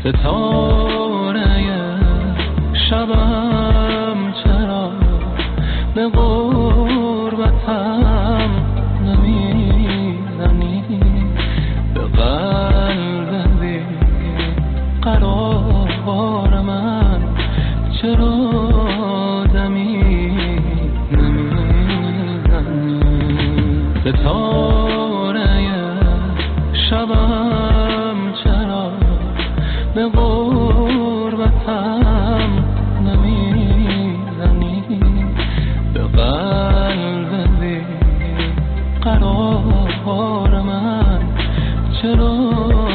ستاره شبم چرا به غربتم نمیزنی، به قلب بی قرار من چرا دمی نمیزنی. ستاره شبم چرا به غربتم نمیزنی، به قلب بی قرار من چرا